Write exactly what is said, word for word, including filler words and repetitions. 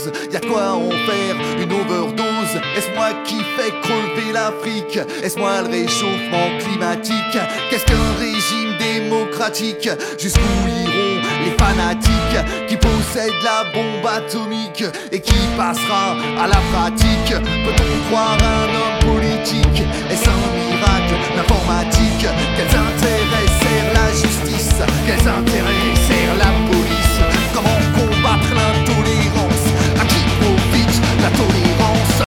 dose. Y'a de quoi en faire une overdose. Est-ce moi qui fais crever l'Afrique? Est-ce moi le réchauffement climatique? Qu'est-ce qu'un régime démocratique? Jusqu'où iront les fanatiques qui possèdent la bombe atomique et qui passera à la pratique? Peut-on croire à un homme politique? Est-ce un miracle, l'informatique? Quels intérêts